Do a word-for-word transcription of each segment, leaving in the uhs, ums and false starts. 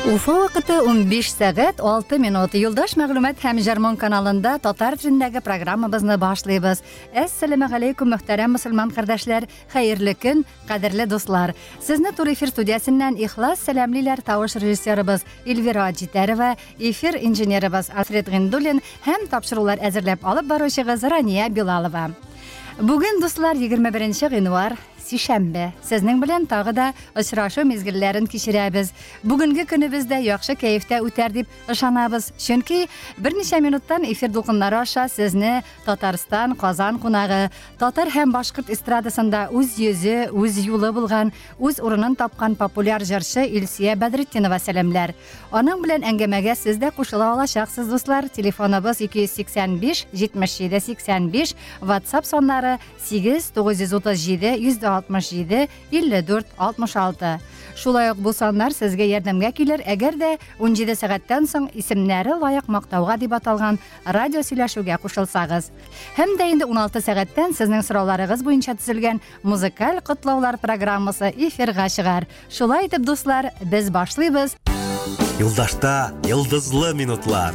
Уфа вакыты он биш сәгать алты минут. Юлдаш мәгълүмат һәм Җарман каналында татар телендәге программабызны башлыйбыз. Әссәламу алейкум, мөхтәрәм мөселман кардәшләр, хәерле көн, кадерле дуслар. Сезне тур эфир студиясеннән ихлас сәламлиләр тавыш режиссерыбыз Эльвира Җитәрова, эфир инженерыбыз Альфред Гендулин һәм тапшырулар әзерләп алып баручыгыз Рания Билалова. Бүген дуслар егерме беренче гыйнвар Сишәмбе. Сезнең белән тагы да очрашу мизгелләрен кичерәбез. Бүгенге көнебездә яхшы кәефтә үтәр дип ышанабыз. Чөнки берничә минуттан эфир дулкыннары аша сезне Татарстан, Казан кунагы, татар һәм башкорт эстрадасында үз йөзе, үз юлы булган, үз урынын тапкан популяр җырчы Илсия Бәдретдинова сәламләр. Аның белән әңгәмәгә сез дә кушыла алачаксыз дуслар. Телефоныбыз ике йөз сиксән биш җитмеш җиде сиксән биш, WhatsApp соннары сигез тугыз йөз утыз җиде йөз алтмыш җиде илле дүрт алтмыш алты. Шулай ук бу саннар сезгә ярдәмгә килер, әгәр дә он җиде сәгатьтән соң исемнәре лаек мактауга дип аталган радио сөйләшүгә кушылсагыз. Һәм дә инде он алты сәгатьтән сезнең сорауларыгыз буенча төзелгән музыкаль котлаулар программасы эфирга чыгар. Шулай итеп, дуслар, без башлыйбыз. Юлдашта йылдызлы минутлар.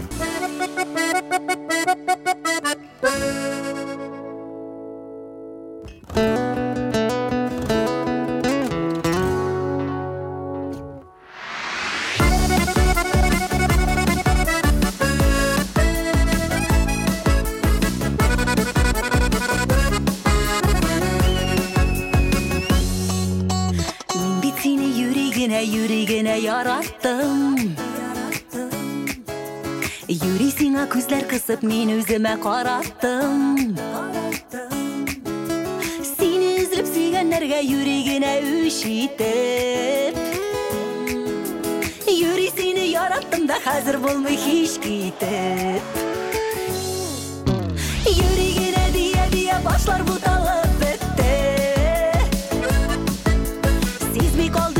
Yürigene yarattım. Yürü sina күзләр кысып мин үземә караттым. Сине излеп сөйгәннәргә йөригенә үч итеп. Йүри сине яраттым да хәзер булмый һич китеп. Йөригенә дия дия башлар буталып бетте. Сизми калдым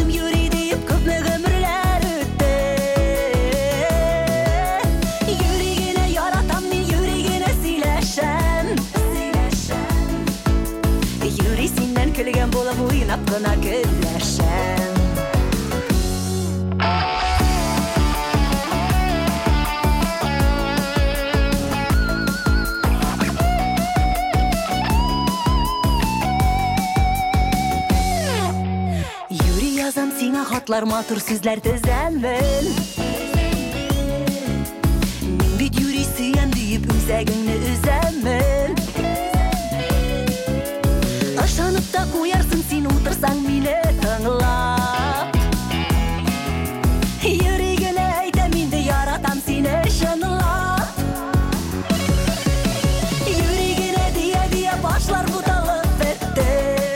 Көлгән булып уйнап кына көнләшәм. Юри язам сиңа хатлар, матур сүзләр төзәмен. Мин бит юри сөям диеп үзәгеңне үзәмен. Ашанып та куярсың син утырсаң мине тыңлап. Йөригенә әйтәм инде яратам сине чынлап. Йөригенә дия дия башлар буталып бетте.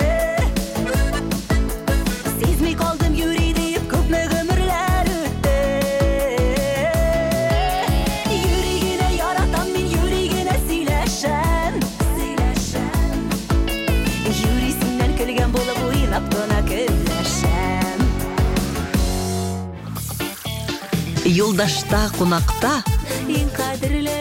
Сизми калдым юри диеп күпме гомерләр үтте. Йөригенә яратам мин, йөригенә сөйләшәм. Көлгән булып уйнап кына көнләшәм. Юлдашта кунакта Иң кадерле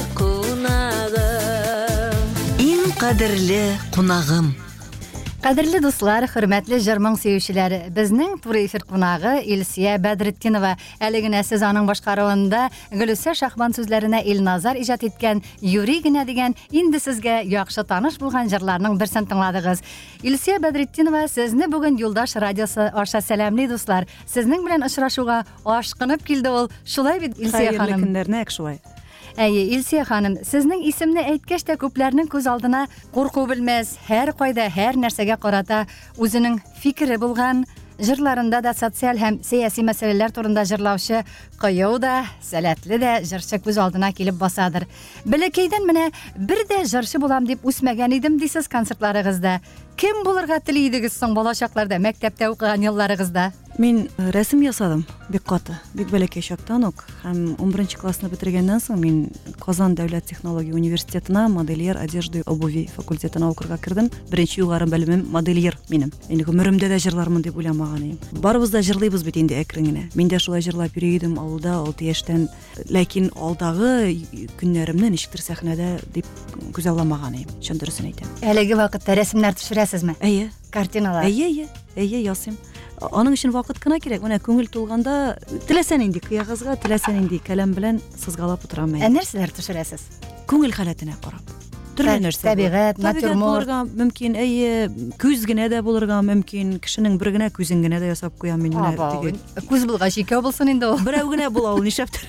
кунагым. Иң кадерле кунагым. Кадерле дуслар, хөрмәтле җырмың сөючеләре, безнең тур эфир кунагы Илсия Бәдретдинова. Әле генә сез аның башкаруында Гөлүсә Шахман сүзләренә Илназар иҗат иткән Юри генә дигән инде сезгә яхшы таныш булган җырларның берсен тыңладыгыз. Илсия Бәдретдинова, сезне бүген Юлдаш радиосы аша сәламли дуслар. Сезнең белән очрашуга ашкынып килде ул. Шулай бит, Илсия ханым? Хәерле көннәрне шулай. Әйе, Илсия ханым, сезнең исемне әйткәч тә күпләрнең күз алдына курку белмәс, һәр кайда, һәр нәрсәгә карата үзенең фикере булган, җырларында да социаль һәм сәяси мәсьәләләр турында җырлаучы кыю да, сәләтле дә җырчы күз алдына килеп басадыр. Бәләкәйдән менә бер дә җырчы булам дип үсмәгән идем дисез концертларыгызда. Кем булырга тели идегез соң балачакларда, мәктәптә укыган елларыгызда? Мин рәсем ясадым, бик каты, бик бәләкәй чактан ук. Һәм он беренче классны бетергәннән соң мин Казан дәүләт технология университетына модельер одежды обуви факультетына укырга кердем. Беренче югары белемем модельер минем. Инде гомеремдә дә җырлармын дип уйламаган идем. Барыбыз да җырлыйбыз бит инде әкрен генә. Мин дә шулай җырлап йөридем авылда алты яшьтән. Ләкин алдагы көннәремне ничектер сәхнәдә дип күзалламаган идем. Чын дөресен әйтәм. Әлеге вакытта рәсемнәр төшерәсезме? Әйе. Картиналар. Әйе, әйе, әйе, ясыйм. Аның өчен вакыт кына кирәк. Менә күңел тулганда теләсә нинди кыягызга, теләсә нинди каләм белән сызгалап утырам Ә мен. нәрсәләр төшерәсез? Күңел халәтенә карап. Төрле Тә- нәрсә. табигать, натюрморт. булырга мөмкин, әйе, күз генә дә булырга мөмкин. Кешенең бер генә күзен генә дә ясап куям мин менә теге. Күз булгач икәү булсын инде ул. Берәү генә була ул нишләптер.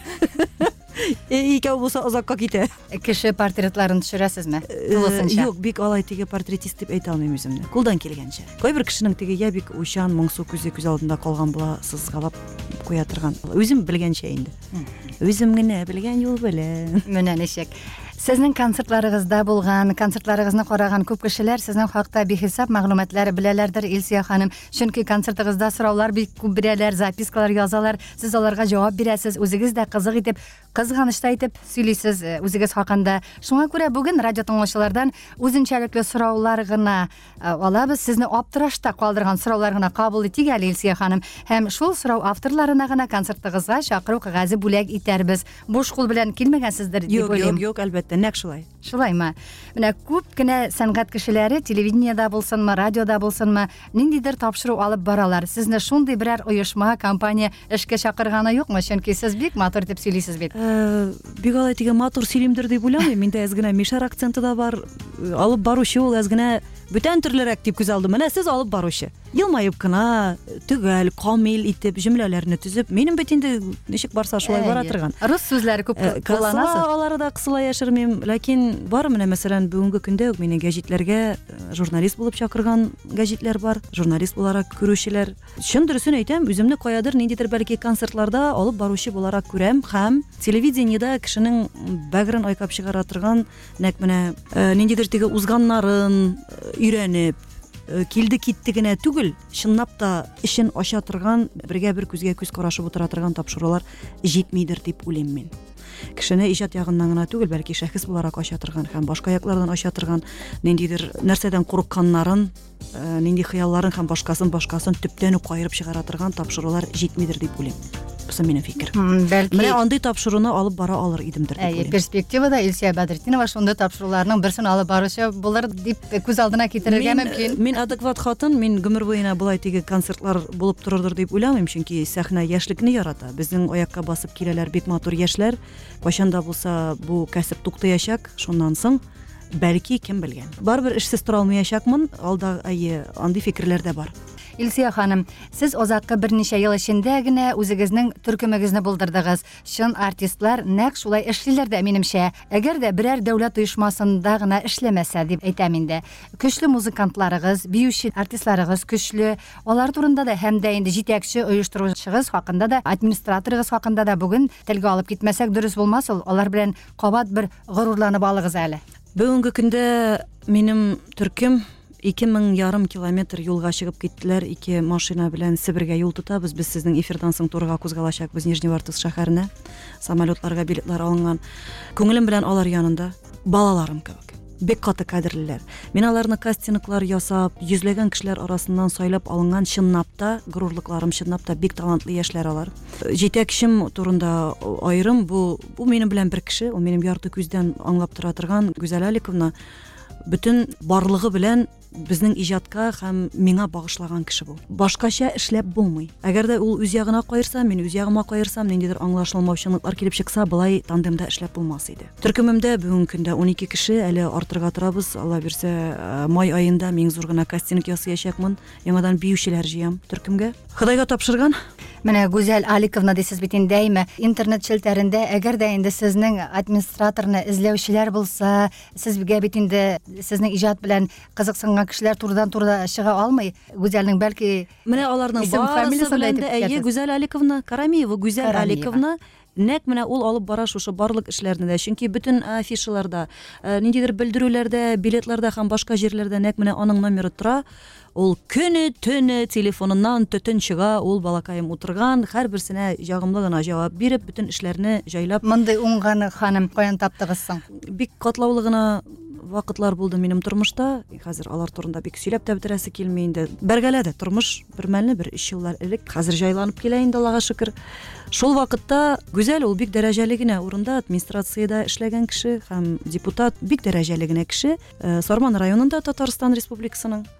Икәү булса озакка китә. Кеше портретларын төшерәсезме? Э, Тулысынча. Юк, бик алай теге портретист дип әйтә алмыйм үземне. Кулдан килгәнчә. Кайбер кешенең теге я бик уйчан, моңсу күзе күз алдында калган була, сызгалап куя торган. Үзем белгәнчә инде. Үзем генә белгән юл белән. Менә ничек. Сезнең концертларыгызда булган, концертларыгызны караган күп кешеләр сезнең хакта бихисап мәгълүматлар беләләрдер, Илсия ханым. Чөнки концертыгызда сораулар бик күп бирәләр, запискалар язалар, сез аларга җавап бирәсез, үзегез дә кызык итеп, кызганычта итеп сөйлисез э, үзегез хакында. Шуңа күрә бүген радио тыңлаучылардан үзенчәлекле сораулар гына э, алабыз. Сезне аптырашта калдырган сораулар гына кабул итик әле, Илсия ханым. Һәм шул сорау авторларына гына концертыгызга чакыру кәгазе бүләк итәрбез. Буш кул белән килмәгәнсездер дип Юк, уйлыйм. юк, юк, әлбәттә, нәкъ шулай. Шулаймы? Менә күп кенә сәнгать кешеләре телевидениедә булсынмы, радиода булсынмы, ниндидер тапшыру алып баралар. Сезне шундый берәр оешма, компания эшкә чакырганы юкмы? Чөнки сез бик матур дип сөйлисез бит. Э, Бик алай теге матур сөйлимдер дип уйламыйм. Миндә әз генә мишар акценты да бар. Э, Алып баручы ул әз генә бүтән төрлерәк дип күз алдым. Менә сез алып баручы. Елмаеп кына, төгәл, камил итеп җөмләләрне төзеп, минем бит инде ничек барса шулай бара торган. Рус сүзләре күп кулланасыз. Алары да кысыла яшермим, ләкин бар менә мәсәлән бүгенге көндә үк мине гәҗитләргә э, журналист булып чакырган гәҗитләр бар, журналист буларак күрүчеләр. Чын дөресен әйтәм, үземне каядыр ниндидер бәлки концертларда алып баручы буларак күрәм һәм телевидениедә кешенең бәгырен айкап чыгара торган нәкъ менә э, ниндидер теге узганнарын э, өйрәнеп э, килде китте генә түгел, чынлап та эшен ача торган, бергә бер күзгә күз карашып утыра торган тапшырулар җитмидер дип уйлыйм мин. Кешене иҗат ягыннан гына түгел, бәлки шәхес буларак ача торган һәм башка яклардан ача торган ниндидер нәрсәдән курыкканнарын, э, нинди хыялларын һәм башкасын башкасын төптән үк кайырып чыгара торган тапшырулар җитмидер дип уйлыйм. Бусы минем фикер. М, Бәлки Менә андый тапшыруны алып бара алыр идемдер дип Әйе, уйлыйм. перспективада Илсия Бәдретдинова шундый тапшыруларның берсен алып баручы булыр дип күз алдына китерергә Мин, мөмкин. мин адекват хатын, мин гомер буена булай теге концертлар булып торырдыр дип уйламыйм, чөнки сәхнә яшьлекне ярата. Безнең аякка басып киләләр бик матур яшьләр. Кайчан да булса бу кәсеп туктаячак, шуннан соң бәлки кем белгән. Барбер эшсез тора алмаячакмын, алда әйе, андый фикерләр дә бар. Илсия ханым, сез озакка берничә ел эчендә генә үзегезнең төркемегезне булдырдыгыз. Шын артистлар нәкъ шулай эшлиләр дә минемчә. Әгәр дә берәр дәүләт оешмасында гына эшләмәсә дип әйтәм инде. Көчле музыкантларыгыз, биюче артистларыгыз көчле. Алар турында да һәм дә инде җитәкче оештыручыгыз хакында да, администраторыгыз хакында да бүген телгә алып китмәсәк дөрес булмас ул. Алар белән кабат бер горурланып алыгыз әле. Бүгенге көндә минем төркем ике мең ярым километр юлга чыгып киттеләр. Ике машина белән Себергә юл тотабыз. Без сезнең эфирдан соң турыга кузгалачакбыз Нижневартовск шәһәренә. Самолетларга билетлар алынган. Күңелем белән алар янында балаларым кебек. Бик каты кадерлеләр. Мин аларны кастинглар ясап, йөзләгән кешеләр арасыннан сайлап алынган, чынлап та горурлыкларым, чынлап та бик талантлы яшьләр алар. Җитәкчем турында аерым бу бу минем белән бер кеше, ул минем ярты күздән аңлап тора торган Гүзәл Аликовна. Бүтән барлыгы белән безнең иҗатка һәм миңа багышлаган кеше бу. Башкача эшләп булмый. Әгәр дә ул үз ягына кайырса, мин үз ягыма кайырсам, ниндидер аңлашылмаучанлыклар килеп чыкса, былай тандемда эшләп булмас иде. Төркемемдә бүгенге көндә унике кеше, әле артырга торабыз. Алла бирсә, май аенда мин зур гына кастинг ясаячакмын. Яңадан биючеләр җыям төркемгә. Худайга тапшырган. Менә Гүзәл Аликовна дисез бит инде әйме. Интернет челтәрендә әгәр дә инде сезнең администраторны эзләүчеләр булса, сезгә бит инде сезнең иҗат белән кызыксынган кешеләр турыдан-туры чыга алмый. Гүзәлнең бәлки Менә аларның исем, барысы фамилиясын да белән әйтеп дә әйе китәсез. Гүзәл Аликовна Карамиева, Гүзәл Карамиева. Аликовна нәкъ менә ул алып бара шушы барлык эшләрне дә, чөнки бөтен афишаларда, э, ниндидер белдерүләрдә, билетларда һәм башка җирләрдә нәкъ менә аның номеры тора. Ул көне төне телефоныннан төтен чыга, ул балакаем утырган, һәрберсенә ягымлы гына җавап биреп, бөтен эшләрне җайлап. Мондай уңганы ханым каян таптыгыз соң? Бик катлаулы гына вакытлар булды минем тормышта. Хәзер алар турында бик сөйләп тә бетерәсе килми инде. Бергәләде тормыш бер мәлне, бер өч еллар элек. Хәзер җайланып килә инде, Аллага шөкер. Шул вакытта Гүзәл ул бик дәрәҗәле генә урында администрациядә эшләгән кеше һәм депутат, бик дәрәҗәле генә кеше. Э, Сарман районында Татарстан Республикасының.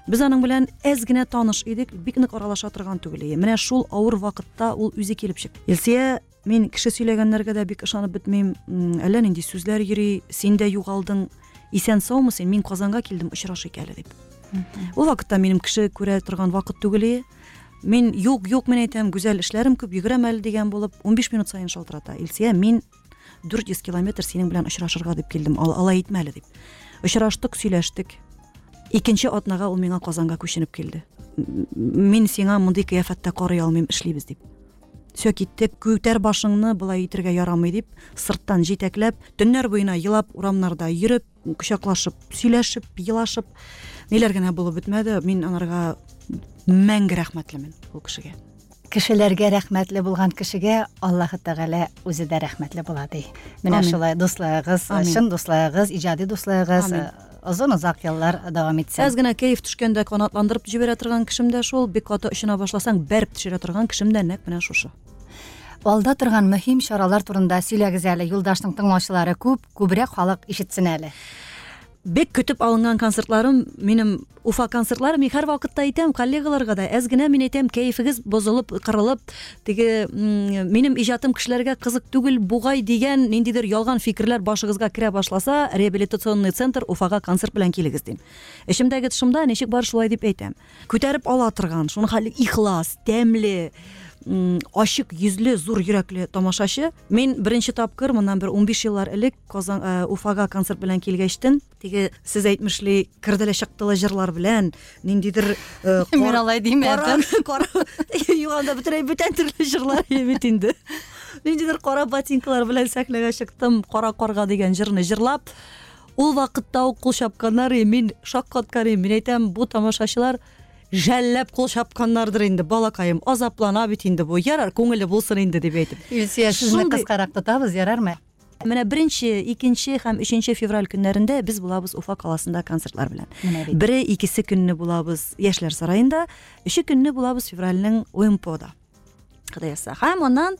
Без аның белән әз генә таныш идек, бик нык аралаша торган түгел. Менә шул авыр вакытта ул үзе килеп чыкты. Илсия, мин кеше сөйләгәннәргә дә бик ышанып бетмим. Әллә нинди сүзләр йөри, син дә югалдың, исән саумы син? Мин Казанга килдем, очрашыйк әле дип. Ул вакытта минем кеше күрә торган вакыт түгел. Мин юк, юк, мен әйтәм, гүзәл эшләрем күп, йөгерәм әле дигән булып, унбиш минут сайын шалтырата. Илсия, мин дүрт йөз километр синең белән очрашырга дип килдем, ал алай итмә әле дип. Очраштык, сөйләштек. Икенче атнага ул миңа Казанга күченеп килде. Мин сиңа мондый кыяфәттә карый алмыйм, эшлибез дип. Сө киттек, күтәр башыңны, былай итергә ярамый дип, сырттан җитәкләп, төннәр буена елап, урамнарда йөреп, кочаклашып, сөйләшеп, елашып, ниләр генә булып бетмәде. Мин анарга мәңге рәхмәтлемен ул кешегә. Кешеләргә рәхмәтле булган кешегә Аллаһ Тәгалә үзе дә рәхмәтле була ди. Менә шулай дуслыгыгыз, чын дуслыгыгыз, иҗади дуслыгыгыз озын озак еллар дәвам итсен. Әз генә кәеф төшкәндә канатландырып җибәрә торган кешем дә шул, бик каты очына башласаң, бәреп төшерә торган кешем дә нәкъ менә шушы. Алда торган мөһим чаралар турында сөйләгез әле, юлдашның тыңлаучылары күп, күбрәк халык ишетсен әле. Бик көтеп алынган концертларым, минем Уфа концертлары, мин һәр вакытта әйтәм коллегаларга да, әз генә мин әйтәм, кәефегез бозылып, кырылып, теге минем иҗатым кешеләргә кызык түгел бугай дигән ниндидер ялган фикерләр башыгызга керә башласа, реабилитационный центр Уфага концерт белән килегез дим. Эшемдәге тышымда ничек бар шулай дип әйтәм. Күтәреп ала торган, шуны хәле ихлас, тәмле, ачык йөзле, зур йөрәкле тамашачы. Мин беренче тапкыр моннан бер унбиш еллар элек Казан Уфага концерт белән килгәчтен, теге сез әйтмешли кирделе чыктылы җырлар белән ниндидер мин алай димәдем. Юганда бөтенләй бүтән төрле җырлар бит инде. Ниндидер кара ботинкалар белән сәхнәгә чыктым, кара карга дигән җырны җырлап, ул вакытта ук кул чапканнар, мин шаккаткан, мин әйтәм, бу тамашачылар жәлләп кул чапканнардыр инде, балакаем, азаплана бит инде бу, ярар, күңеле булсын инде дип әйтеп. Илсия, сезне кыскарак тотабыз, ярармы? Менә беренче, икенче һәм өченче февраль көннәрендә без булабыз Уфа каласында концертлар белән. Бире, икесе көнне булабыз Яшьләр сараенда, өче көнне булабыз февральнең ОМПОда. Ходай яса. Һәм аннан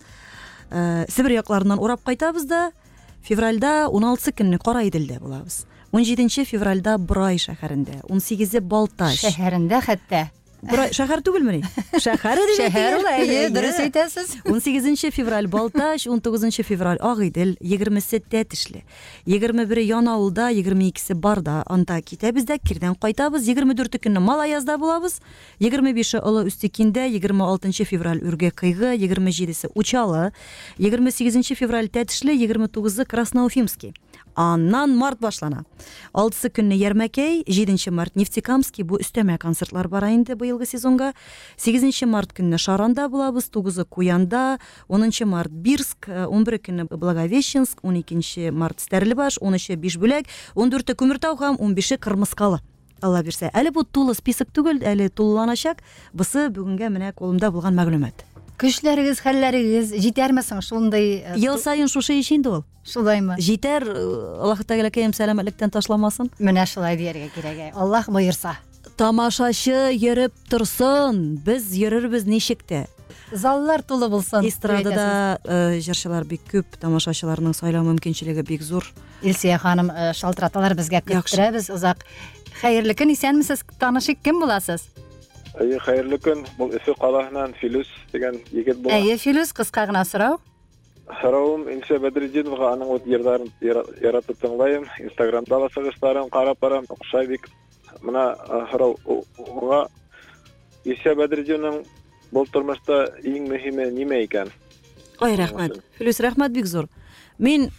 Себер якларыннан урап кайтабыз да, февральдә ун алты көнне Кара Иделдә булабыз. он җиденче февральдә Брай шәһәрендә, он сигезе Балташ шәһәрендә хәтта. Брай шәһәр түгелмени? Шәһәр дип. Шәһәр улай, дөрес әйтәсез. он сигезенче февраль Балташ, он тугызынчы февраль Агыйдел, егермесе Тәтешле, егерме бире Янаулда, егерме икесе Барда, анда китәбез дә, кирдән кайтабыз, егерме дүрте көнне Малаязда булабыз, егерме бише Олы Үстекиндә, егерме алтынчы февраль Үргә Кыйгы, егерме җидесе Учалы, егерме сигезенче февраль Тәтешле, егерме тугызы Красноуфимский. Аннан март башлана. алтысы көнне Ярмәкәй, җиденче март Нефтекамский, бу өстәмә концертлар бара инде быелгы сезонга. сигезенче март көнне Шаранда булабыз, тугызы Куянда, онынчы март Бирск, он бире көнне Благовещенск, он икенче март Стәрлебаш, онынчы Бишбүләк, он дүрте Күмертау һәм он бише Кырмыскалы. Алла бирсә. Әле бу тулы список түгел, әле тулыланачак. Бусы бүгенгә менә кулымда булган мәгълүмат. Көчләрегез, хәлләрегез җитәрме соң шундый? Ел сайын шушы иш инде ул. Шулаймы? Җитәр, Аллаһ Тәгалә кәем сәламәтлектән ташламасын. Менә шулай дияргә кирәк. Аллаһ боерса. Тамашачы йөреп торсын, без йөрербез ничектә. Заллар тулы булсын. Эстрадада җырчылар бик күп, тамашачыларның сайлау мөмкинчелеге бик зур. Илсия ханым, шалтыраталар безгә көттерәбез узак. Хәерле көн, исәнмесез? Танышык, кем буласыз? Әйе, хәерле көн. Бу Өфе калаһыннан Филүс дигән егет була. Әйе, Филүс, кыска гына сорау. Сорауым Илсия Бәдретдиновга, аның ут йырдарын яратып тыңлайм. Инстаграмда ла сыгышларын карап барам, охшай бик. Менә сорау уңа Илсия Бәдретдинованың бу тормышта иң мөһиме нимә икән? Ой, рәхмәт. Филүс, рәхмәт бик зур. Мин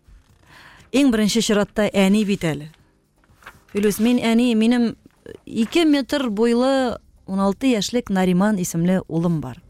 иң беренче чиратта әни бит әле. Филүс, мин әни, минем ике метр буйлы он алты яшьлек Нариман исемле улым бар.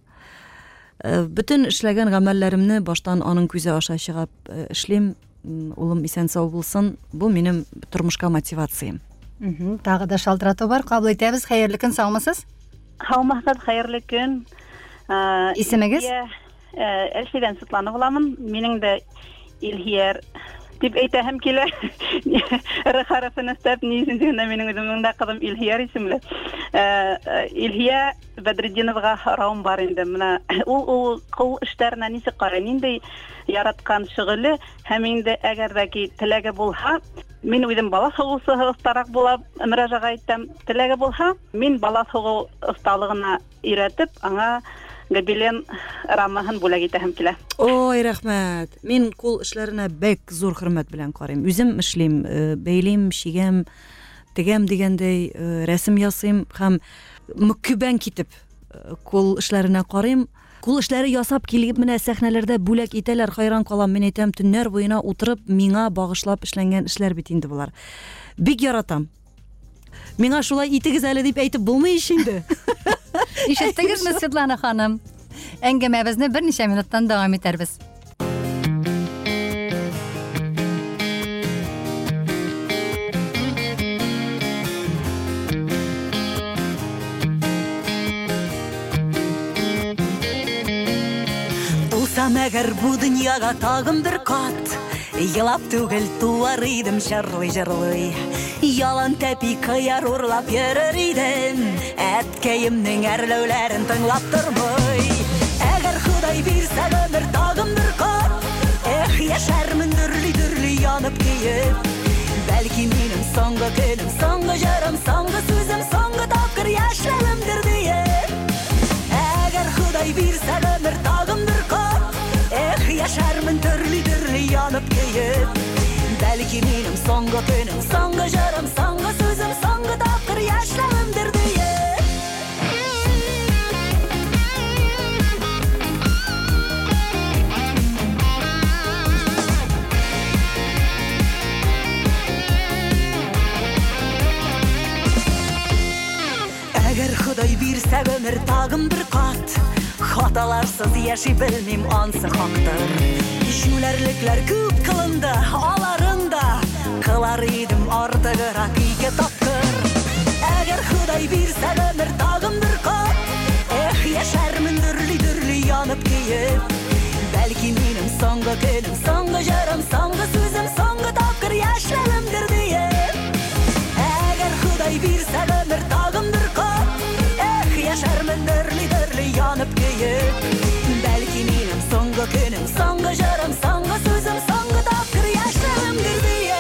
Bütün эшләгән гамәлләремне баштан аның күзе аша чыгып эшлим. Улым исән сау булсын. Бу минем тормышка мотивациям. Мм, тагы да шалтырату бар. Кабул итәбез. Хәерле көн, саумысыз? Хаумахтат, хәерле көн. Исемегез? Әлшидән Светлана буламын. Минең дә Илһияр дип әйтәһем килә. Р хәрефен өстәп низендә минең үземнең дә кызым Илһияр исемле. Илһия Бәдретдиновга раум бар инде. Менә ул ул кул эшләренә ничек карый? Нинди яраткан шөгыле һәм инде әгәр дә ки теләге булса, Мин үҙем бала һуғыусы оҫтараҡ булып мөрәжәғәт иттем. Теләге булһа, мин бала һуғыу оҫталығына өйрәтеп, аңа гобелен рамаһын бүләк итәһем килә. Ой, рәхмәт. Мин кул эшләренә бәк зур хөрмәт белән карыйм. Үзем эшлим, бәйлим, шигәм, тегәм дигәндәй, рәсем ясыйм һәм мөкибән китеп кул эшләренә карыйм. Кул эшләре ясап килеп менә сәхнәләрдә бүләк итәләр, хайран калам. Мин әйтәм, төннәр буена утырып, миңа багышлап эшләнгән эшләр бит инде булар. Бик яратам. Миңа шулай итегез әле дип әйтеп булмый иш инде. Ишеттегезме, Светлана ханым? Әңгәмәбезне берничә минуттан дәвам итәрбез. Мәгәр бу дөньяга тагын бер кат, елап түгел туар идем жырлый-жырлый. Ялан тәпи кыяр урлап йөрер идем, әткәемнең әрләүләрен тыңлап тормый. Әгәр Ходай бирсә гомер тагын бер кат, эх, яшәрмен төрле-төрле янып көеп. Бәлки минем соңгы көнем, соңгы җырым, соңгы сүзем, соңгы тапкыр яшәвемдер диеп. Әгәр Ходай бирсә гомер тагын бер кат, эх, яшәрмен төрле-төрле янып көеп. Бәлки минем соңгы көнем, соңгы җырым, соңгы сүзем, соңгы тапкыр яшәвемдер диеп. Әгәр Ходай бирсә гомер тагын бер кат, хаталарсыз яши белмим, ансы хактыр. Җүләрлекләр күп кылынды, аларында кылар идем артыграк ике тапкыр. Әгәр Ходай бирсә гомер тагын бер кат, эх, яшәрмен төрле-төрле янып көеп. Бәлки минем соңгы көнем, соңгы җырым, соңгы сүзем, соңгы тапкыр яшәвемдер диеп. Әгәр Ходай бирсә гомер тагын бер кат, эх, яшәрмен төрле-төрле янып көеп. Бәлки минем соңгы көнем, соңгы җырым, соңгы сүзем, соңгы тапкыр яшәвемдер диеп.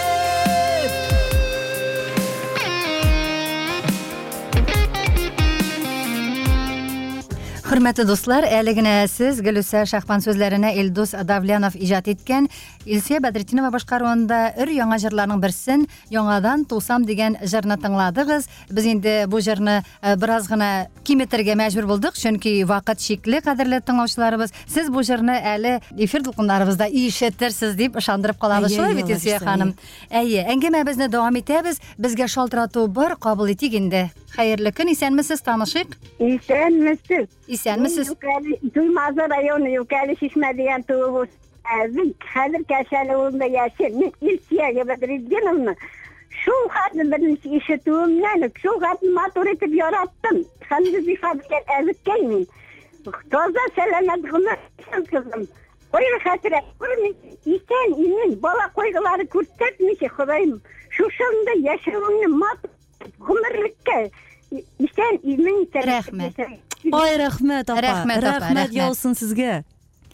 Хөрмәтле дуслар, әле генә сез Гөлүсә Шахман сүзләренә Илдус Давлянов иҗат иткән Илсия Бәдретдинова башкаруында өр яңа җырларның берсен, яңадан тусам дигән җырны тыңладыгыз. Без инде бу җырны бераз гына киметергә мәҗбүр булдык, чөнки вакыт шикле, кадерле тыңлаучыларыбыз. Сез бу җырны әле эфир тулкыннарыбызда ишетерсез дип ышандырып калабыз, шулай бит, Илсия ханым? Әйе, әңгәмәбезне дәвам итәбез. Безгә шалтырату бар, кабул итик инде. Хәерле көн, исәнмесез, танышыйк? Исәнмесез. Исәнмесез. Туймазы районы Юкәле Шишмә дигән туып әзин, хәзер Кәшәле авылында яшәйм. Мин Илсия Бәдретдиновна шул хатны беренче ишетүемнән үк шул хатны матур итеп яраттым. Хәзер бихәбкән әзеккән мин. Таза сәламәт гына кызым. Ой, хәтер, күрмәй, исән, имин, бала койгылары күрсәтмичә, Ходаем, шушында яшәвемне матур гомерлеккә исән, имин Рәхмәт. Ой, рәхмәт апа. Рәхмәт апа, Рәхмәт рәхмәт. яусын сезгә.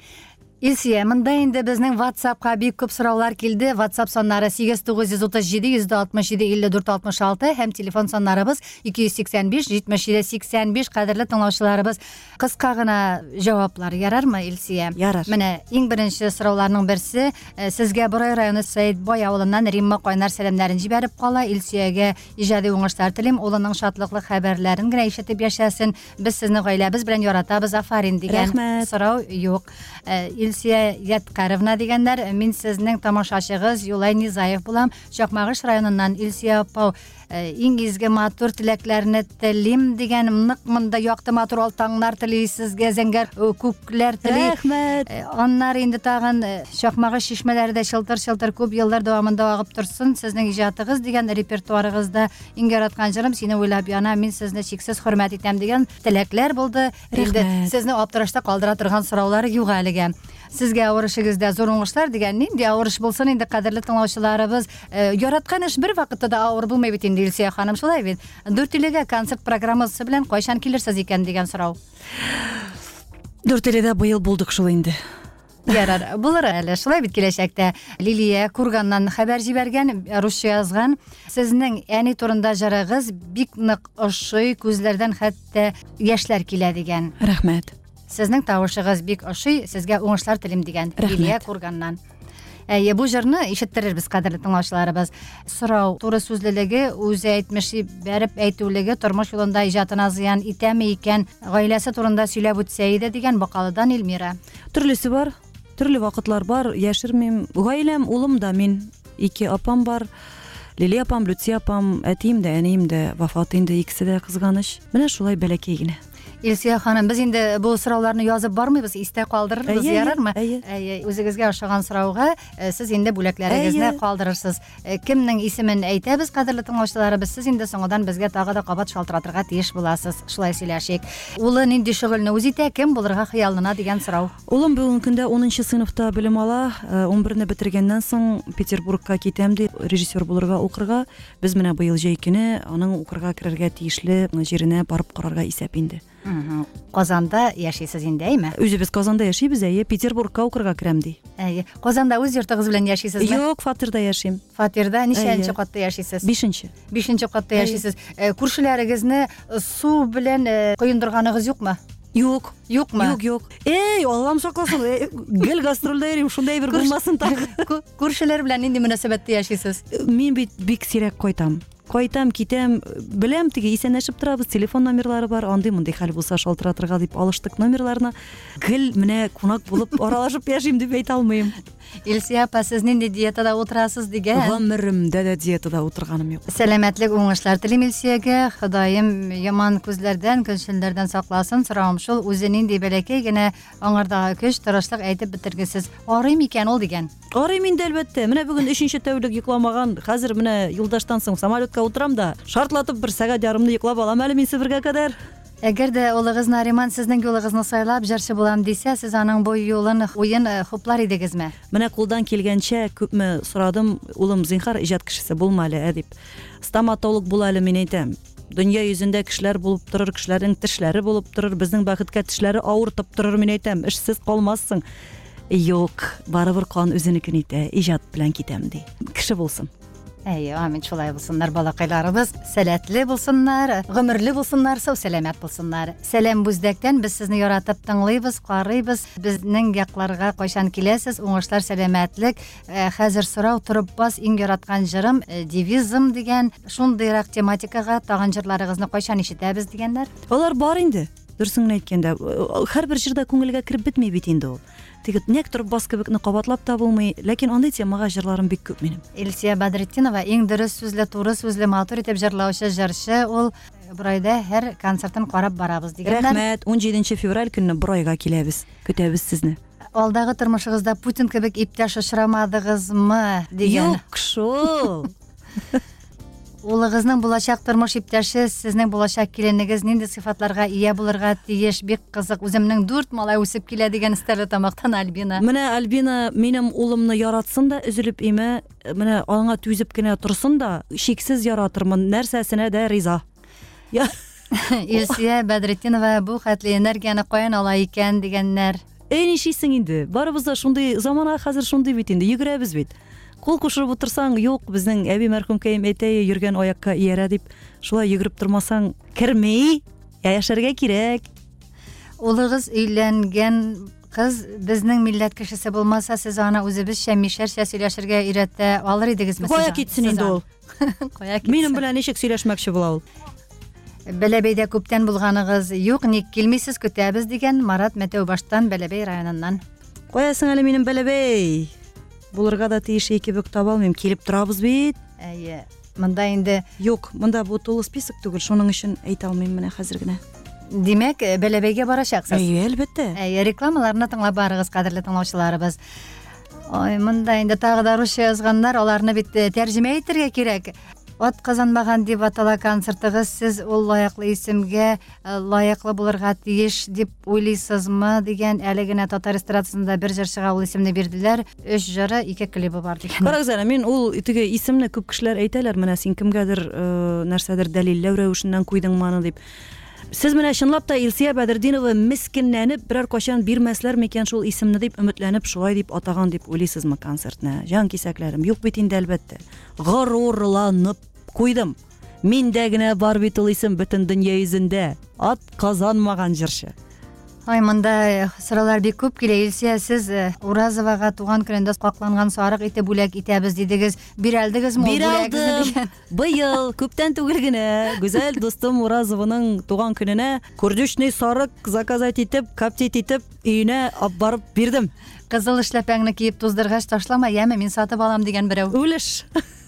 Илсия, монда инде безнең WhatsApp-ка бик күп сораулар килде. WhatsApp саннары сигез тугыз йөз утыз җиде йөз алтмыш җиде илле дүрт алтмыш алты һәм телефон саннарыбыз ике йөз сиксән биш җитмеш җиде сиксән биш. Кадерле тыңлаучыларыбыз, кыска гына җаваплар ярармы, Илсия? Ярар. Менә иң беренче сорауларның берсе, сезгә Борай районы Сәйдбай авылыннан Римма Кайнар сәламнәрен җибәреп кала. Илсиягә иҗади уңышлар телим, улының шатлыклы хәбәрләрен генә ишетеп яшәсен. Без сезне гаиләбез белән яратабыз, афарин дигән Рәхмәт. сорау юк. Илсия Яткаровна дигәннәр, мин сезнең тамашачыгыз Юлай Низаев булам. Чакмагыш районыннан. Илсия апа, иң изге матур теләкләрне телим дигән, нык монда якты матур алтаңнар тели, сезгә зәңгәр күкләр тели. Рәхмәт. Аннар инде тагын Чакмагыш чишмәләрендә чылтыр-чылтыр күп еллар дәвамында агып торсын. Сезнең иҗатыгыз дигән репертуарыгызда иң яраткан җырым сине уйлап яна, мин сезне чиксез хөрмәт итәм дигән теләкләр булды. Инде Рәхмәт. сезне аптырашта калдыра торган сораулар юк әлегә. Сезгә авырышыгызда зур уңышлар дигән, нинди авырыш булсын инде, кадерле тыңлаучыларыбыз. Яраткан эш бер вакытта да авыр булмый бит инде, Илсия ханым, шулай бит. Дүртилегә концерт программасы белән кайчан килерсез икән дигән сорау. Дүртеледә быел булдык шул инде. Ярар, булыр әле. Шулай бит киләчәктә. Лилия Курганнан хәбәр җибәргән, русча язган. Сезнең әни турында җырыгыз бик нык ошый, күзләрдән хәтта яшьләр килә дигән. Рәхмәт. Сезнең тавышыгыз бик ошый, сезгә уңышлар телим дигән. Рәхмәт. Лилия Курганнан. Әйе, бу җырны ишеттерербез, кадерле тыңлаучыларыбыз. Сорау, туры сүзлелеге, үзе әйтмеши бәреп әйтүлеге тормыш юлында иҗатына зыян итәме икән, гаиләсе турында сөйләп үтсә иде дигән Бакалыдан Илмира. Төрлесе бар, төрле вакытлар бар, яшермим. Гаиләм, улым да мин, ике апам бар. Лилия апам, Люция апам, әтием дә, әнием дә вафат инде, икесе дә кызганыч. Менә шулай бәләкәй генә. Илсия ханым, без инде бу сорауларны язып бармыйбыз, истә калдырырбыз, Әйе, ярармы? әйе. Әйе, үзегезгә ошаган сорауга э, сез инде бүләкләрегезне Әйе. калдырырсыз. Э, Кемнең исемен әйтәбез, кадерле тыңлаучыларыбыз, сез инде соңыдан безгә тагы да кабат шалтыратырга тиеш буласыз. Шулай сөйләшик. Улы нинди шөгыльне үз итә, кем булырга хыялына дигән сорау. Улым бүгенге көндә унынчы сыйныфта белем ала, он берне бетергәннән соң Петербургка китәм ди, режиссер булырга укырга. Без менә быел җәй көне аның укырга керергә тиешле җиренә барып карарга исәп инде. Мгм. Казанда яшисез инде, әйме? Үзебез Казанда яшибез, әйе, Петербургка укырга керәм ди. Әйе. Казанда үз йортыгыз белән яшисезме? Юк, фатирда яшим. Фатирда ничәнче Әйе. катта яшисез? Бишенче. Бишенче катта яшисез. Э, Күршеләрегезне су белән э, коендырганыгыз юкмы? Юк. Юкмы? Юк, юк. Эй, Аллам сакласын. э, Гел гастрольдә йөрим, шундай бер булмасын тагы. Ку- Күршеләр белән нинди мөнәсәбәттә яшисез? Мин бит бик сирәк кайтам. Кайтам, китәм, беләм, теге исәнләшеп торабыз, телефон номерлары бар, андый мондый хәл булса шалтыратырга дип алыштык номерларына. Гел менә кунак булып аралашып яшим дип әйтә алмыйм. Илсия апа, сез нинди диетада утырасыз дигән? Гомеремдә дә диетада утырганым юк. Сәламәтлек, уңышлар телим Илсиягә. Ходаем яман күзләрдән, көнчелләрдән сакласын. Соравым шул, үзе нинди бәләкәй генә аңардагы көч, тырышлык әйтеп бетергесез. Арыйм икән ул дигән. Арыйм инде әлбәттә. Менә бүген өченче тәүлек йокламаган. Хәзер менә юлдаштан соң самолетка утырам да, шартлатып бер сәгать ярымны йоклап алам әле мин Себергә кадәр. Әгәр дә улыгыз Нариман сезнең юлыгызны сайлап җырчы булам дисә, сез аның бу юлын уен э, хуплар идегезме? Менә кулдан килгәнчә күпме сорадым, улым зинһар иҗат кешесе булма әле, ә дип. Стоматолог бул әле, мин әйтәм. Дөнья йөзендә кешеләр булып торыр, кешеләрнең тешләре булып торыр, безнең бәхеткә тешләре авыртып торыр, мин әйтәм. Эшсез калмассың. Юк, барыбер кан үзенекен итә, иҗат белән китәм ди. Кеше булсын. Әйе, амин, шулай булсыннар балакайларыбыз, сәләтле булсыннар, гомерле булсыннар, сау сәламәт булсыннар. Сәлам бүздәктән, без сезне яратып тыңлыйбыз, карыйбыз. Безнең якларга кайчан киләсез? Уңышлар, сәламәтлек. Э, Хәзер сорау торып бас, иң яраткан җырым, э, девизым дигән, шундыйрак тематикага тагын җырларыгызны кайчан ишетәбез дигәннәр. Алар бар инде. Дөресен әйткәндә, һәрбер җырда күңелгә кирип бетми бит инде ул. Теге нәк торып бас кебекне кабатлап та булмый, ләкин андый темага җырларым бик күп минем. Илсия Бадретдинова иң дөрес сүзле, туры сүзле, матур итеп җырлаучы җырчы. Ул бурайда һәр концертын карап барабыз дигәннәр. Рәхмәт. он җиденче февраль көнне Бурайга киләбез. Көтәбез сезне. Алдагы тормышыгызда Путин кебек иптәш очрамадыгызмы дигән. Юк, шул. Улыгызның булачак тормыш иптәше, сезнең булачак киленегез нинди сыйфатларга ия булырга тиеш? Бик кызык. Үземнең дүрт малай үсеп килә дигән стәрле тамактан Альбина. Менә Альбина минем улымны яратсын да, өзелеп име, менә аңа түзеп кенә торсын да, шиксез яратырмын, нәрсәсенә дә риза. Я, Илсия Бадретдинова бу хәтле энергияны каян ала икән дигәннәр. әй нишисең инде? Барыбыз да шундый замана, хәзер шундый бит инде, йөгерәбез бит. Кул кушырып утырсаң, юк, безнең әби мәрхүмкәем әйтәе, йөргән аякка иярә дип, шулай йөгереп тормасаң, кермей, яшәргә кирәк. Улыгыз өйләнгән кыз безнең милләт кешесе булмаса, сез аны үзебезчә мишәрчә сөйләшергә өйрәтә алыр идегезме? Кая китсен инде ул? Кая китсен? Минем белән ничек сөйләшмәкче була ул? Бәләбәйдә күптән булганыгыз юк, ник килмисез, көтәбез дигән Марат Мәтәүбаштан, Бәләбәй районыннан. Каясың әле минем Бәләбәй? Булырга да тиеш кебек таба алмыйм, килеп торабыз бит. Әйе, монда инде Юк, монда бу тулы список түгел, шуның өчен әйтә алмыйм менә хәзер генә. димәк, Бәләбәйгә барачаксыз. Әйе, әлбәттә. Әйе, рекламаларны тыңлап барыгыз, кадерле тыңлаучыларыбыз. Ой, монда инде тагы да русча язганнар, аларны бит тәрҗемә итәргә кирәк. Ат казанмаган дип атала концертыгыз, сез ул лаеклы исемгә лаеклы булырга тиеш дип уйлыйсызмы дигән. Әле генә татар эстрадасында бер җырчыга ул исемне бирделәр. Өч җыры, ике клипы бар дигән. Карагыз әле, мин ул теге исемне күп кешеләр әйтәләр, менә син кемгәдер нәрсәдер дәлилләү рәвешеннән куйдың маны дип. Сез менә чынлап та Илсия Бәдретдинова мискенләнеп, берәр качан бирмәсләр микән шул исемне дип өметләнеп, шулай дип атаган дип уйлыйсызмы концертны? Җан кисәкләрем, юк бит инде әлбәттә. Горурланып куйдым. Миндә генә бар бит ул исем бөтен дөнья йөзендә. Ат казанмаган җырчы. Ай, монда сораулар бик күп килә. Илсия, сез Уразовага туган көнендә какланган сарык ите бүләк итәбез дидегез. Бирәлдегезме ул бүләгегезне? Быел күптән түгел генә гүзәл дустым Уразованың туган көненә күрдүшний сарык заказать итеп, коптить итеп, өенә алып барып бирдем. Кызыл эшләпәңне киеп туздыргач ташлама, яме, мин сатып алам дигән берәү. Үлеш.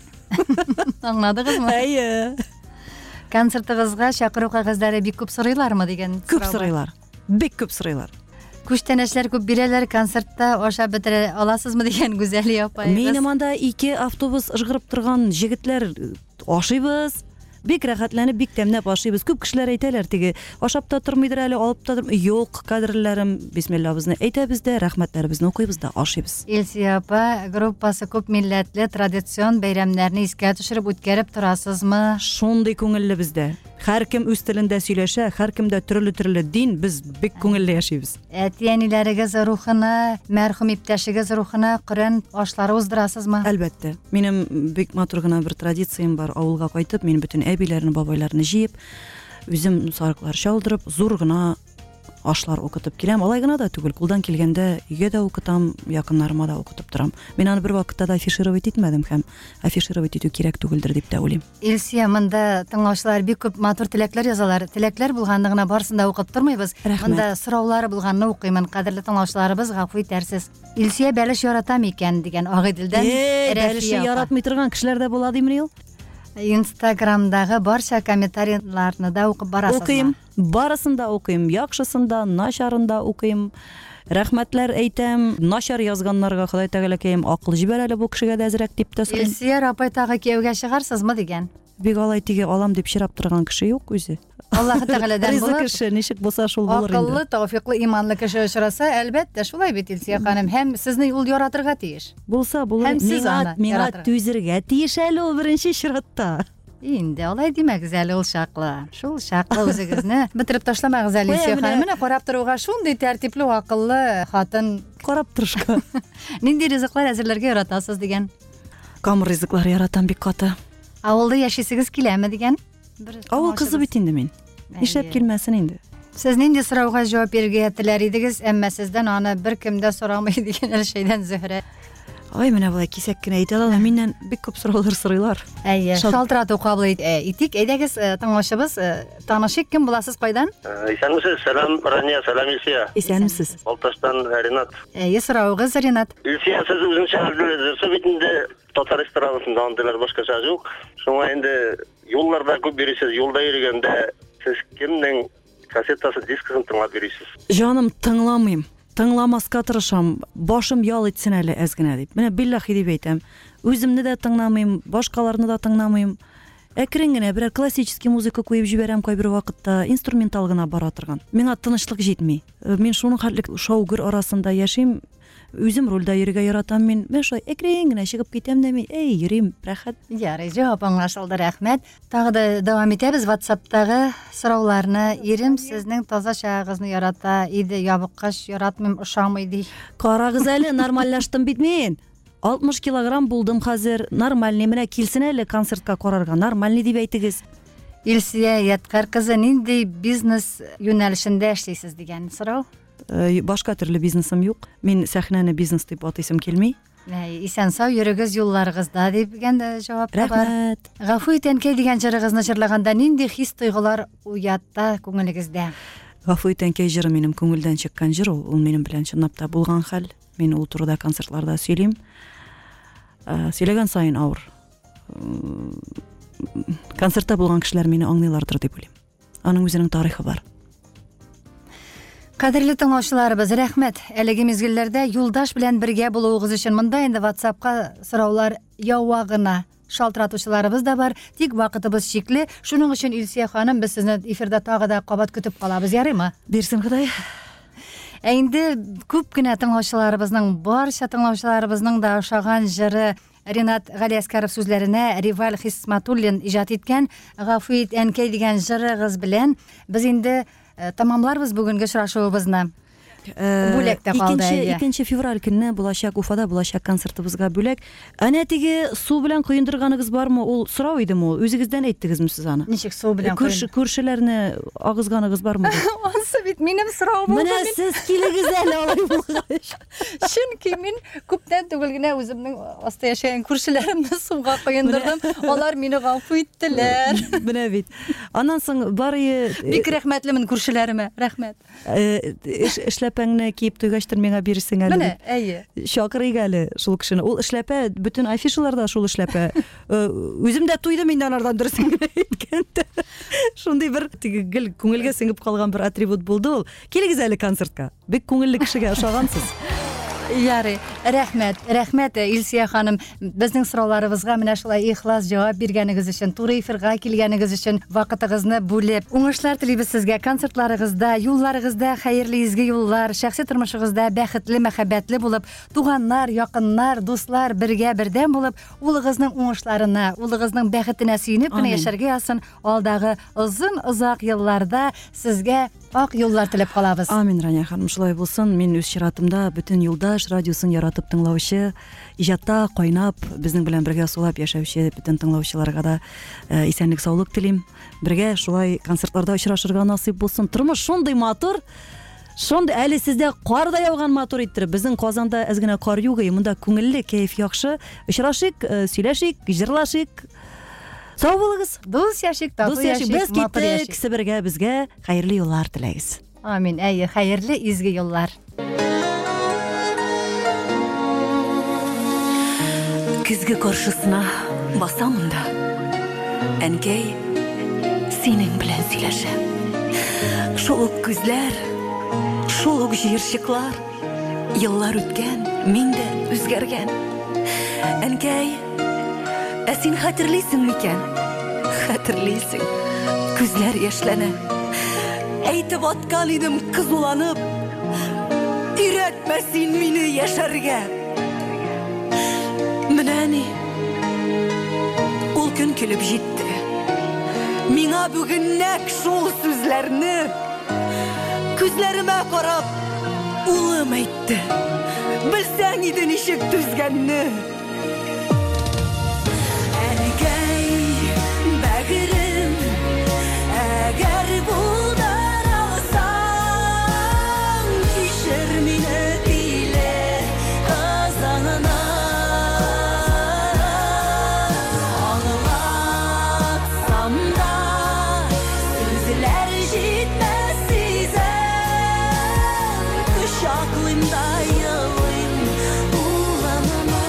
Аңладыгызмы? Әйе. Концертыгызга чакыру кагазлары бик күп сорыйлармы дигән. Күп сорыйлар. Бик күп сорыйлар. Күчтәнәчләр күп бирәләр, концертта аша бетерә аласызмы дигән Гүзәли апай. Минем анда ике автобус ыжгырып торган җегетләр ашыйбыз. Бик рәхәтләнеп, бик тәмләп ашыйбыз. Күп кешеләр әйтәләр, теге ашап та тормыйдыр әле, алып та тормый. Юк, кадрларым, бисмиллабызны әйтәбез дә, рәхмәтләребезне укыйбыз да ашыйбыз. Илсия апа, группасы күп милләтле традицион бәйрәмнәрне искә төшереп үткәреп торасызмы? Шундый күңелле бездә. Һәр кем үз телендә сөйләшә, һәр кемдә төрле-төрле дин, без бик күңелле яшибез. Әтиәниләрегез рухына, мәрхүм иптәшегез рухына Коръән ашлары уздырасызмы? Әлбәттә. Минем бик матур гына бер традициям бар. Авылга кайтып, мин бөтен әбиләрне, бабайларны җыеп, үзем сарыклар чалдырып, зур гына ашлар укытып киләм. Алай гына да түгел, кулдан килгәндә өйгә дә укытам, якыннарыма да укытып торам. Мин аны бер вакытта да афишировать итмәдем һәм афишировать итү кирәк түгелдер дип тә уйлыйм. Илсия, монда тыңлаучылар бик күп матур теләкләр язалар. Теләкләр булганлыгына барсын да укып тормыйбыз. Монда сораулары булганны укыймын. Кадерле тыңлаучыларыбыз, гафу итәрсез. Илсия бәлеш яратам икән дигән Агыйделдән. Бәлеше яратмый торган кешеләр дә була димени ул? Инстаграмдагы барча комментарийларны да укып барасызмы? Укыйм. Барысын да укыйм. Яхшысын да, начарын да укыйм. Рәхмәтләр әйтәм. Начар язганнарга Ходай тәгаләкәем акыл җибәр әле бу кешегә дә әзрәк дип тә сорыйм. Илсия апай тагы кияүгә чыгарсызмы дигән. Бик алай тиге алам дип чирап торган кеше юк үзе. Аллаһы тәгаләдән булыр. Кеше ничек булса шул булыр инде. Акыллы, тауфиклы, иманлы кеше очраса, әлбәттә шулай бит Илсия ханым. Һәм сезне ул яратырга тиеш. Булса булыр. Миңа миңа түзергә тиеш әле ул беренче чиратта. Инде алай димәгез әле ул чаклы. Шул чаклы үзегезне бетереп ташламагыз әле Илсия ханым. Менә карап торуга шундый тәртипле, акыллы хатын карап торышка. Нинди ризыклар әзерләргә яратасыз дигән. Камыр ризыклар яратам бик каты. Авылда яшисегез киләме дигән. Авыл кызы бит инде мин. Нишләп килмәсен инде? Сез нинди сорауга җавап бирергә теләр идегез, әмма сездән аны беркем дә сорамый дигән шәйдән Зөһрә. Ай, менә болай кисәк кенә әйтә алам, миннән бик күп сораулар сорыйлар. Әйе, шалтырату кабул итик. Әйдәгез, танышыбыз, танышык, кем буласыз, кайдан? Исәнмесез, сәлам, Рания, сәлам Илсия. Исәнмесез. Балташтан Ринат. Әйе, сораугыз, Ринат. Илсия, сез үзеңчә җырчы бит инде, татар эстрадасында андыйлар башкача юк. Шуңа инде юлларда күп бирисез, юлда йөргәндә сез кемнең кассетасы, дискасын тыңлап йөрисез? Җаным, тыңламыйм. Тыңламаска тырышам, башым ял итсен әле әз генә дип. Менә биллаһи дип әйтәм. Үземне дә тыңламыйм, башкаларны да тыңламыйм. Әкрен генә берәр классический музыка куеп җибәрәм кайбер вакытта, инструментал гына бара торган. Миңа тынычлык җитми. Мин шуның хәтлек шаугыр арасында яшим. Үзем рольдә йөрергә яратам мин. Мен шулай әкрен генә чыгып китәм дә мин, эй, йөрим, рәхәт. Ярый, җавап аңлашылды, рәхмәт. Тагы да дәвам итәбез WhatsApp'тагы сорауларны. Ирем сезнең таза чагыгызны ярата иде, ябыккач яратмыйм, ошамый ди. Карагыз әле, нормальлаштым бит мин. алтмыш килограмм булдым хәзер. Нормальный, менә килсен әле концертка карарга. Нормальный дип әйтегез. Илсия Яткар кызы, нинди бизнес юнәлешендә эшлисез дигән сорау. Башка төрле бизнесым юк. Мин сәхнәне бизнес дип атыйсым килми. Исән сау йөрегез юлларыгызда дигән җавап та бар. Рәхмәт. Гафу итәнкәй дигән җырыгызны җырлаганда нинди хис тойгылар уятта күңелегездә? Гафу итәнкәй җыры минем күңелдән чыккан җыр, ул минем белән чынлап та булган хәл. Мин ул турыда концертларда сөйлим. Сөйләгән сайын авыр. Концертта булган кешеләр мине аңлыйлардыр дип уйлыйм. Аның үзенең тарихы бар. Кадерле тыңлаучыларыбыз, рәхмәт. Әлеге мизгелләрдә юлдаш белән бергә булуыгыз өчен монда инде WhatsApp'ка сораулар яуа гына. Шалтыратучыларыбыз да бар, тик вакытыбыз чикле. Шуның өчен Илсия ханым, без сезне эфирда тагы да кабат көтеп калабыз, ярыймы? Бирсен Ходай. Инде күп кенә тыңлаучыларыбызның, барча тыңлаучыларыбызның да ошаган җыры Ринат Галиаскаров сүзләренә Риваль Хисматуллин иҗат иткән «Гафу ит, әнкәй» дигән җырыгыз белән без инде тамамларбыз бүгенге очрашуыбызны. Бүләк тә калды. икенче февраль көнне булачак Уфада булачак концертыбызга бүләк. Әнә теге су белән коендырганыгыз бармы? Ул сорау идеме ул? Үзегездән әйттегезме сез аны? Ничек су белән коендырганыгыз? Күршеләрне агызганыгыз бармы? Ансы бит минем сорау булды. Менә сез килегез әле алай булгач. Чөнки мин күптән түгел генә үземнең аста яшәгән күршеләремне суга коендырдым. Алар мине гафу иттеләр. Менә бит. Аннан соң бары бик рәхмәтлемен күршеләремә. Рәхмәт. Эшләпәңне киеп түгәштер миңа бирсең әле. Менә, әйе. Шакырыйк әле шул кешене. Ул эшләпә бөтен афишаларда шул эшләпә. Үзем дә туйдым инде алардан дөресен генә әйткәндә. Шундый бер гел күңелгә сеңеп калган бер атрибут булды ул. Килегез әле концертка. Бик күңелле кешегә ошагансыз. Ярый, рәхмәт, рәхмәт Илсия ханым. Безнең сорауларыбызга менә шулай ихлас җавап биргәнегез өчен, туры эфирга килгәнегез өчен вакытыгызны бүлеп, уңышлар телибез сезгә концертларыгызда, юлларыгызда хәерле изге юллар, шәхси тормышыгызда бәхетле, мәхәббәтле булып, туганнар, якыннар, дуслар бергә бердәм булып, улыгызның уңышларына, улыгызның бәхетенә сөенеп кенә яшәргә ясын, алдагы озын озак елларда сезгә ак юллар теләп калабыз. Амин, Рания ханым, шулай булсын. Мин үз чиратымда бүтән юлдаш радиосын яратып тыңлаучы, иҗатта кайнап, безнең белән бергә сулап яшәүче бүтән тыңлаучыларга да исәнлек, саулык телим. Бергә шулай концертларда очрашырга насыйп булсын. Тормыш шундый матур, шундый әле сездә кар да яуган матур иттереп. Безнең Казанда әз генә кар югый, монда күңелле, кайф яхшы. Очрашыйк, сөйләшик, җырлашык. Сау булыгыз. Дус яшик, тату яшик, без киттек, Себергә, безгә хәерле юллар теләгез. Амин. Әйе, хәерле изге юллар. Күзге каршысына басамын да, әнкәй, синең белән сөйләшәм. Шул ук күзләр, шул ук җыерчыклар, еллар үткән, мин дә үзгәргән. Әнкәй, ә син хәтерлисең микән? Хәтерлисең, күзләр яшьләнә. Әйтеп аткан идем кызуланып, өйрәтмә син мине яшәргә. Менә ни, ул көн килеп җитте. Миңа бүген нәкъ шул сүзләрне күзләремә карап улым әйтте. Белсәң иде ничек түзгәнне. Әгәр булдар алсаң, кичер мине диле казанына. Аңлатсам да сүзләр җитмәс сизәм, кочаклыйм да елыйм улымыма.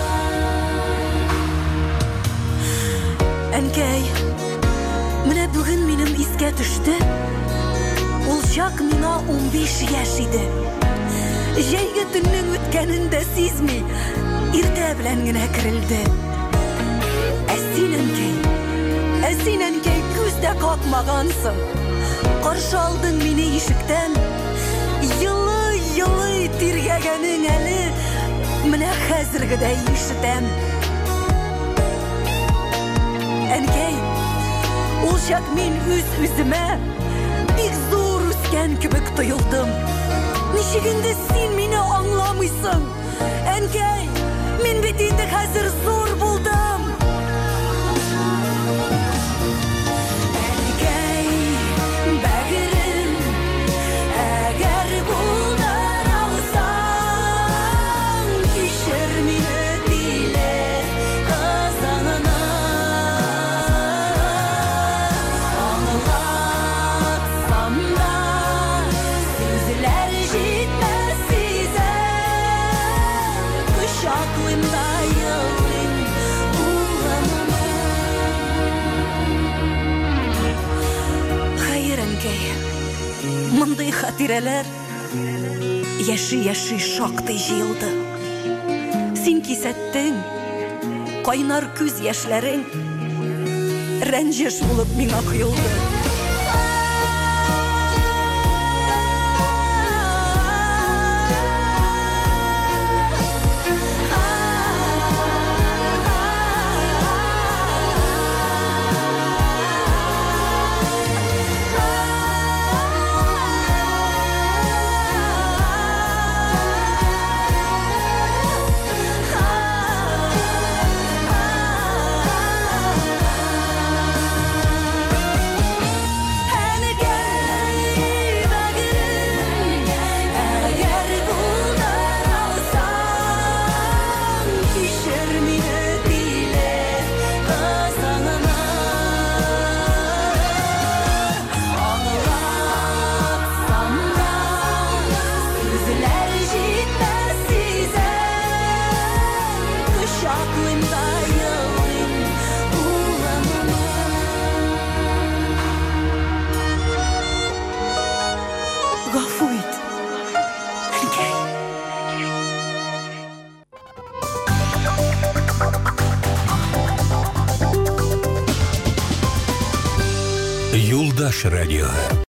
Әнкәй, менә бүген минем искә төште. Ул чак миңа унбиш яшь иде. Җәйге төннең үткәнен дә сизми, иртә белән генә керелде. Ә син әнкәй, ә син әнкәй күз дә какмагансың. Каршы алдың мине ишектән. Йылы-йылы тиргәгәнең әле, менә хәзергедәй ишетәм. Әнкәй, ул чак мин үз үземә бик зур үскән кебек тоелдым. Ничек инде син мине аңламыйсың? Әнкәй, мин бит инде хәзер зур булдым. Әнкәй, бәгерем, әгәр булдар алсаң, кичер мине диле казанына. Мындай хатирәләр яши-яши шактый җыелды. Син кисәттең, кайнар күз яшьләрең рәнҗеш булып миңа коелды. Юлдаш радио